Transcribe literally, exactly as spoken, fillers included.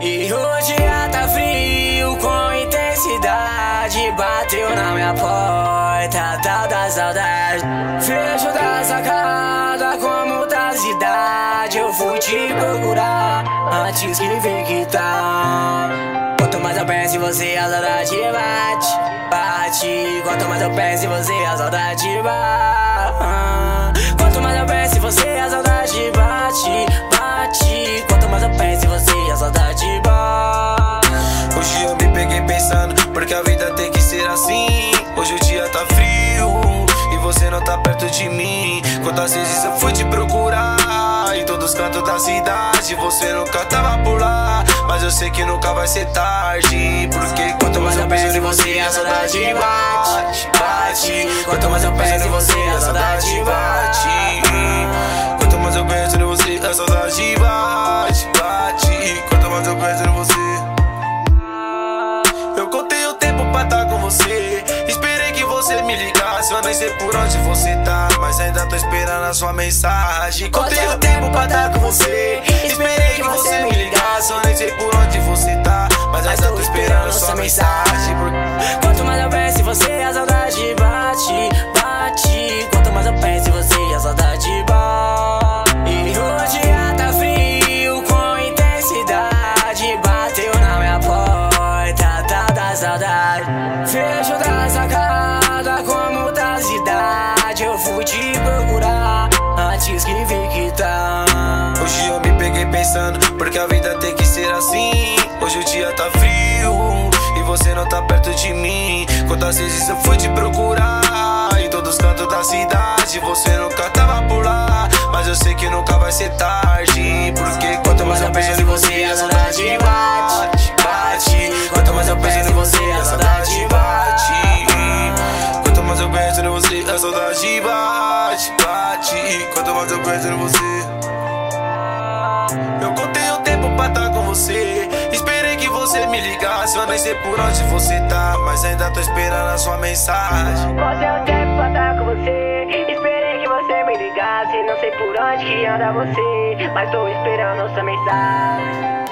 E o dia tá frio com intensidade, bateu na minha porta, tal da saudade. Fecho da sacada com muita cidade, eu fui te procurar antes que fique tarde. Quanto mais eu penso em você, a saudade bate, bate. Quanto mais eu penso em você, a saudade bate. Quanto mais eu penso em você, a saudade bate, bate. Quanto mais eu penso em você, a saudade bate. Hoje eu me peguei pensando, porque a vida tem que ser assim. Hoje o dia tá frio e você não tá perto de mim. Quantas vezes eu fui te procurar em todos os cantos da cidade, você nunca tava por lá. Mas eu sei que nunca vai ser tarde, porque quanto mais eu penso em você, a saudade bate, bate. Quanto mais eu penso em você, a saudade bate. Quanto mais eu penso em você, a saudade bate, bate. Quanto mais eu penso em você. Eu contei o tempo pra estar com você, esperei que você me ligasse. Eu nem sei por onde você tá, mas ainda tô esperando a sua mensagem. Contei o tempo pra estar com você, esperei que você me ligasse. Eu nem sei por onde você tá, mas ainda tô esperando a sua mensagem. Quanto mais eu penso em você, a saudade bate, bate. Quanto mais eu penso em você, a saudade bate. E o dia tá frio com intensidade, bateu na minha porta, tal da saudade. Fecho da sacada com muita cidade, eu fui te procurar antes que fique tarde. Hoje eu me peguei pensando, porque a vida tem que ser assim. Hoje o dia tá frio e você não tá perto de mim. Quantas vezes eu fui te procurar em todos os cantos da cidade, você nunca tava por lá. Mas eu sei que nunca vai ser tarde, porque quanto mais eu penso em você, a saudade bate, bate. Quanto mais eu penso em você, a saudade bate. Quanto mais eu penso em você, a saudade bate, bate. Quanto mais eu penso em você. Eu contei o tempo pra estar com você, esperei que você me ligasse. Eu nem sei por onde você tá, mas ainda tô esperando a sua mensagem. Contei o tempo pra estar com você, esperei que você me ligasse. Não sei por onde que anda você, mas tô esperando sua mensagem.